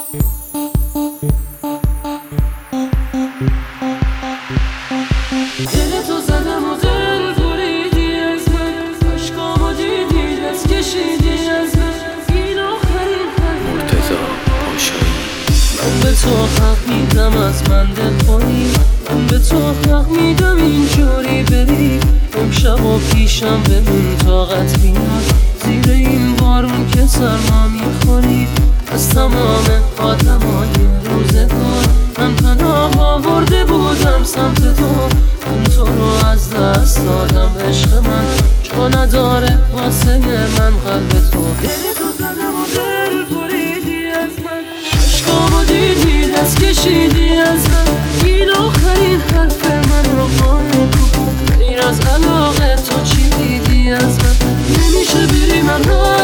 دل تو زدم و دل بریدی از من، عشقامو دیدی دست کشیدی از من. این آخرین مرتضی پاشایی. من به تو حق میدم از من دلخوری، من به تو حق میدم اینجوری بری. امشب و پیشم بمون طاقت میاد، زیر این بارون که سرما میخوری. از تمام آدمای روزگار من پناه آورده بودم سمت تو، من تو رو از دست دادم. عشق من جا نداره واسه من قلب تو. دل تو زدم و دل بریدی از من، عشقامو دیدی دست کشیدی از من. این آخرین حرف من رو قایم کن، غیر از علاقه تو چی دیدی از من؟ نمیشه بری من را